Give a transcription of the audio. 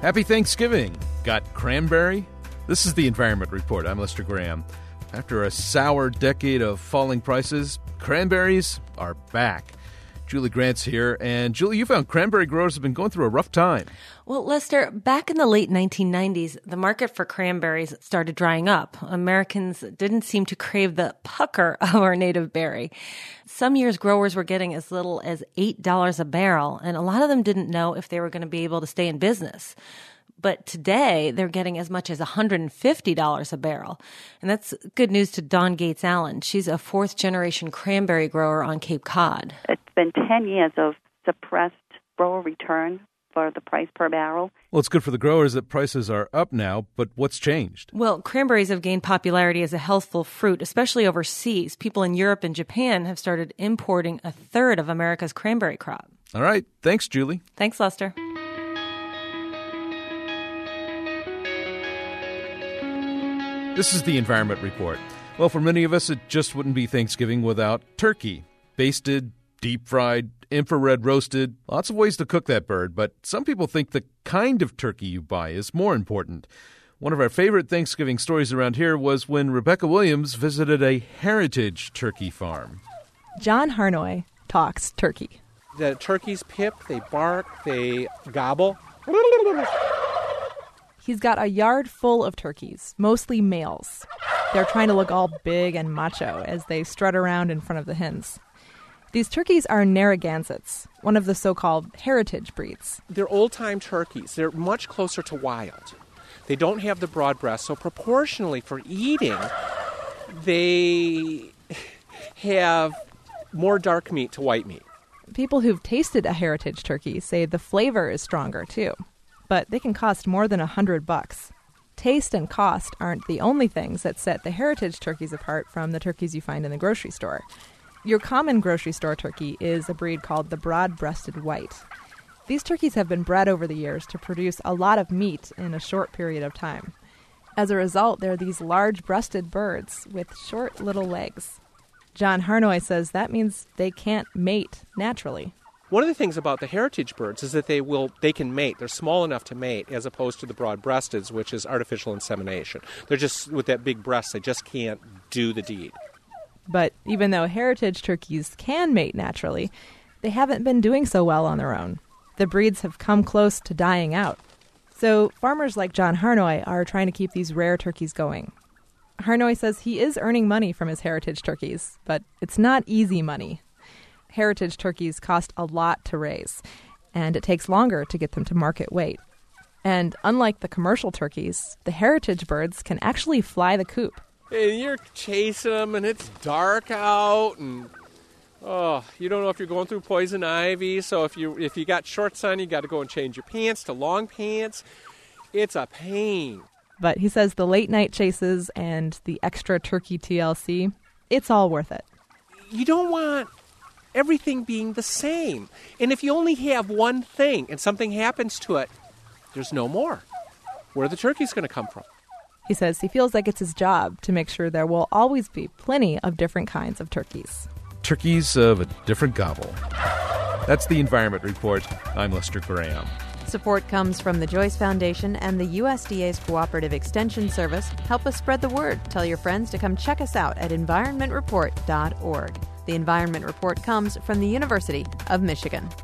Happy Thanksgiving. Got cranberry? This is the Environment Report. I'm Lester Graham. After a sour decade of falling prices, cranberries are back. Julie Grant's here. And Julie, you found cranberry growers have been going through a rough time. Well, Lester, back in the late 1990s, the market for cranberries started drying up. Americans didn't seem to crave the pucker of our native berry. Some years growers were getting as little as $8 a barrel, and a lot of them didn't know if they were going to be able to stay in business. But today, they're getting as much as $150 a barrel. And that's good news to Dawn Gates Allen. She's a fourth-generation cranberry grower on Cape Cod. It's been 10 years of suppressed grower return for the price per barrel. Well, it's good for the growers that prices are up now, but what's changed? Well, cranberries have gained popularity as a healthful fruit, especially overseas. People in Europe and Japan have started importing a third of America's cranberry crop. All right. Thanks, Julie. Thanks, Lester. This is the Environment Report. Well, for many of us, it just wouldn't be Thanksgiving without turkey. Basted, deep-fried, infrared roasted. Lots of ways to cook that bird, but some people think the kind of turkey you buy is more important. One of our favorite Thanksgiving stories around here was when Rebecca Williams visited a heritage turkey farm. John Harnoy talks turkey. The turkeys pip, they bark, they gobble. He's got a yard full of turkeys, mostly males. They're trying to look all big and macho as they strut around in front of the hens. These turkeys are Narragansetts, one of the so-called heritage breeds. They're old-time turkeys. They're much closer to wild. They don't have the broad breast, so proportionally for eating, they have more dark meat to white meat. People who've tasted a heritage turkey say the flavor is stronger, too. But they can cost more than $100. Taste and cost aren't the only things that set the heritage turkeys apart from the turkeys you find in the grocery store. Your common grocery store turkey is a breed called the broad-breasted white. These turkeys have been bred over the years to produce a lot of meat in a short period of time. As a result, they're these large-breasted birds with short little legs. John Harnoy says that means they can't mate naturally. One of the things about the heritage birds is that they can mate. They're small enough to mate, as opposed to the broad-breasteds, which is artificial insemination. They're just, with that big breast, they just can't do the deed. But even though heritage turkeys can mate naturally, they haven't been doing so well on their own. The breeds have come close to dying out. So farmers like John Harnoy are trying to keep these rare turkeys going. Harnoy says he is earning money from his heritage turkeys, but it's not easy money. Heritage turkeys cost a lot to raise, and it takes longer to get them to market weight. And unlike the commercial turkeys, the heritage birds can actually fly the coop. And you're chasing them, and it's dark out, and you don't know if you're going through poison ivy. So if you got shorts on, you got to go and change your pants to long pants. It's a pain. But he says the late night chases and the extra turkey TLC, it's all worth it. You don't want everything being the same. And if you only have one thing and something happens to it, there's no more. Where are the turkeys going to come from? He says he feels like it's his job to make sure there will always be plenty of different kinds of turkeys. Turkeys of a different gobble. That's the Environment Report. I'm Lester Graham. Support comes from the Joyce Foundation and the USDA's Cooperative Extension Service. Help us spread the word. Tell your friends to come check us out at environmentreport.org. The Environment Report comes from the University of Michigan.